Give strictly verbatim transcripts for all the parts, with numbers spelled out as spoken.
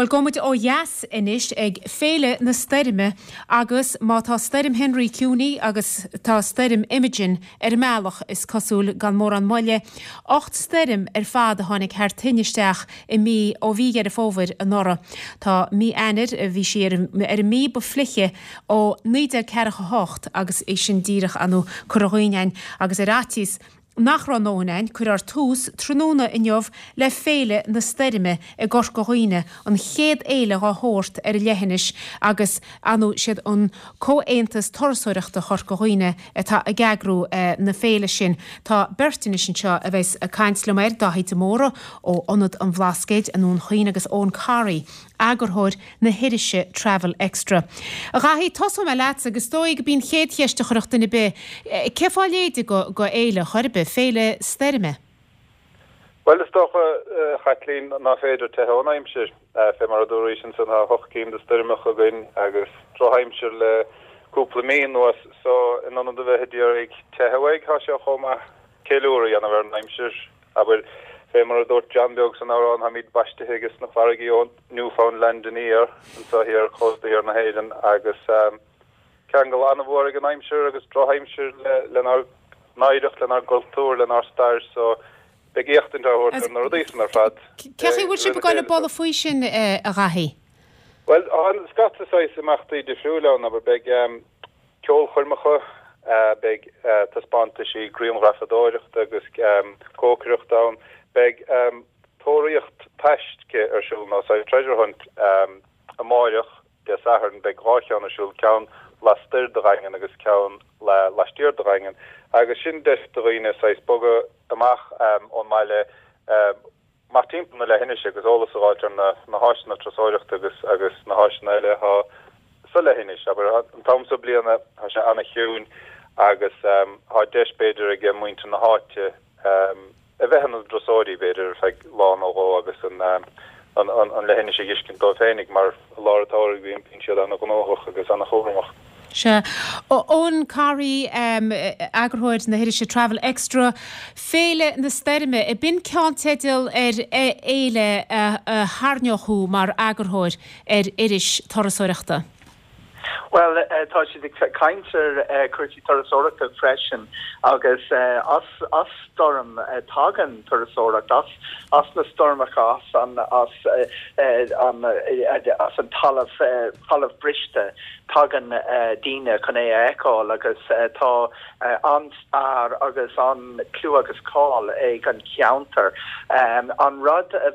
Well gomid ó yes inis ag féle na steirime agus má tá steirim Henry Cooney agus tá steirim Imogen ar mealach is cosúil gan mór an moile. Ocht steirim ar fad a tháinig thar tinnisteach i mí ó bhí ar a fómhair an nora. Tá mí einir a bhí sé ar mí ba fliche ó níide ceircha hocht agus é sin díirech anú choraghine agus ar átis nach ranóin chuir ar tús tróna inmh le féle na steirime i gcos go chuoine an chéad éile á thuirt ar lehannis agus anú siad an cóaontas torasóireachta chos go chuoine atá a geagrú na féle sin. Tá bertaine sin seo a bheits a caiinsleméir dahaid móra ó anad an bhlascéid anún chuoine agus ón carí agurthóir na hiiriise Travel Extra. A rahí tosom a leat agus dóig bín chéad cheiste chuireachta na be. Ceáléide go go éile chuirbe féle steirime? Well, is toch uh, chatlín na féidir te hónaimsir fé mar adoration san ha hochcíim de steirime go gin agus trohaimsir le cúpla míon nuas so in an de bheith diarig te haig ha se choma céúí an bhar naimsir aber fé mar dort Janbeog san árán ha míid bastehégus na fargión Newfoundland in ear an so hir chosta hir na héiden agus um, Kangol an bhór an aimsir agus trohaimsir le lenar naidirch lenar goltúr lenar stars so begéchtn táhort an rodísan ar fad. Cechi bhfuil si beáil ball faoi sin a rahí? Well, an scatasáis amachtaí de friúleán aber beg um, ceol chuirmacha uh, beg uh, taspanta sí gríom rafadóirecht agus um, cócaireacht da beg um, tóíocht peistce ar siúl ná sa treasure hunt um, a máireach de saharn beg ráicheán ar siúl ceann lastir de rangen agus ceann le lastíir de rangen agus sin destoine sais boga amach um, on meile um, mar timpna le hinne agus alles ráidir na na háisna trasóirecht agus agus na háisna eile ha sa le hinne aber an tamsa bliana ha se anna hiún agus um, ha despéidir a ge muinte na háte um, a bheithan an drosóí beidir fe lán ó agus an um, an an an le hinne sé giscin dó féinnig mar látáir bhíon pin siad an an óch agus anna chóramach. Se ón carí um, agurthóid na hiiriise Travel Extra féle na steirime i bin ceantédil ar éile a harneochú mar agurthóid ar iris torasóireachta. Well, uh, tá si kainter uh, curti torasóireachta freisin agus uh, as as storm uh, tagan torasóireacht as as na stormachá as an as uh, uh, an uh, as an talamh uh, talamh briste tagan uh, díne chun é eáil agus uh, tá uh, an star agus an clú agus cáil ag an ceantar um, an rud a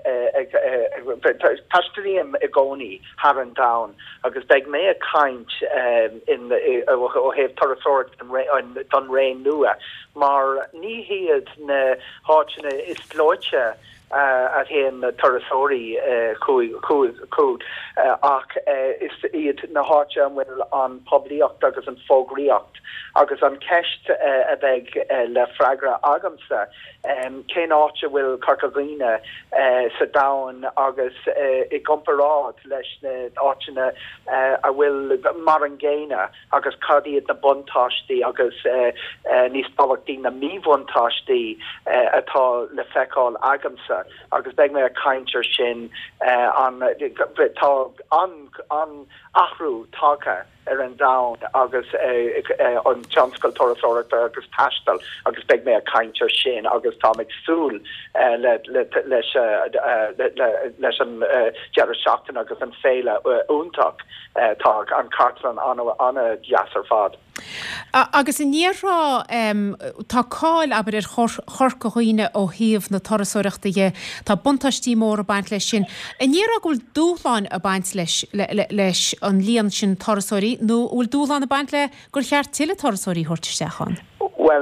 bheith tastalíam i gcónaí har an down agus beag mé a kaint um, in ó heh torasóireacht don réin nua mar ní hiad na háitena is glóite Uh, at hen uh, torasóí uh, cúd uh, ach uh, is iad na háte bhfuil an poblíocht agus an fógraíocht agus an ceist uh, a bheith uh, le freigra agamsa um, cé áte bhfuil carcaghoine uh, sa dain agus uh, i gomparád leis na áitena uh, a bhfuil mar an ggéine agus cadíad na buntáistí agus uh, uh, níos táhachtí na míbuntáistí uh, atá le feicáil agamsa agus beg me a kainter sin uh, an tá an an achrú taka ar an down agus uh, uh, an Johnscoil torasóireachta agus tastal agus beg me a kainter sin agus tá ag súl uh, le le leis uh, le, le, leis an uh, dear seachtain agus an féile uh, úntaach uh, tá an cartlan an anna deasar fad. Uh, agus in níorrá um, tá cáil aber ar chor go chuoine ó híomh na torasóireachtaige tá buntáistí mór a baint leis sin. In níorrá gúil dúláin a baint leis le, le, leis an líon sin torasóirí nó bhfuil dúláin a baint le gur cheart tiile torasóirí thuirteisteachán? Well,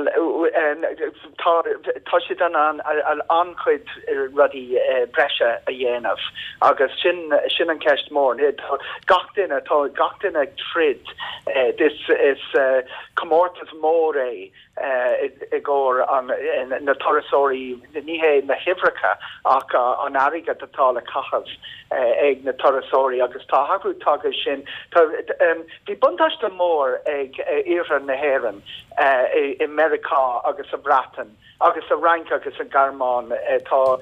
tá si an an anchuid rudí breise a dhéanamh agus sin sin an ceist mór gachtain tá gachtain ag trid this is commórtas mór é i ggóir an na torasóí níhé na hifracha ach an aige atá le cachas ag na torasóí agus tá haú tag sin bhí buntáiste mór ag iarran na héan i Americá agus a Bratan agus a rank agus a Garmán tá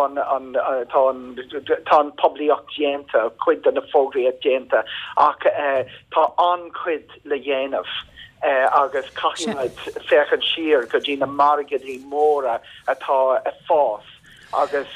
tá poblíocht déanta chuid an na fógraí déanta ach tá an chuid le dhéanamh Uh, agus caiimiid fechan siar go dtí na margadí móra atá a fás agus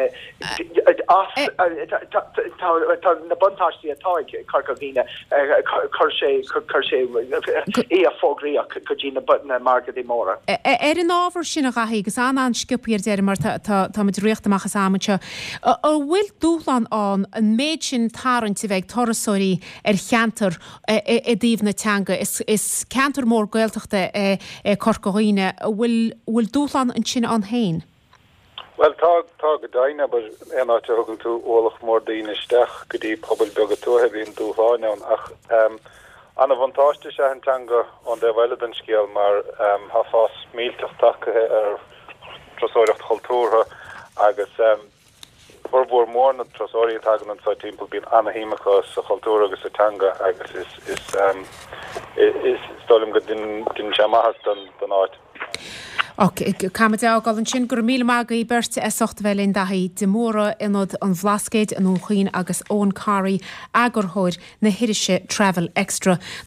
na buntáistí atá carcavína chur sé chur sé í a fógraíach go dtí na margadí móra. Er an ábhar sin a gaithí agus an an sciúpíar déir mar tá muid riochtamach asáimete ó bhfuil dúlan an an méid sin tarint bheith torasóirí ar cheantar i dtíobh na teanga is ceantar mór gailteachta corcaíine bhfuil dúlan an sin an hain. Well tá tá go daine bar en áte hogan tú ólach mór daine isteach go dtí pobl beag tú heb hín dúháin ach um, an avantáiste se antanga an de bhile den scéal mar um, ha fás mílteachtacha ar trasóireacht cultúra agus um, forbór mór na trasóirí tagan an sa timppel bín anahíimecha sa cultúra agus atanga agus is is um, is stolim go din din semachas don don áit. Ok, Camad ágáil an sin gur míle mága í berte a socht bhelinn daí de móra inod an bhlascéid an óchaoin agus ón carí agurthóir na hiiriise Travel Extra.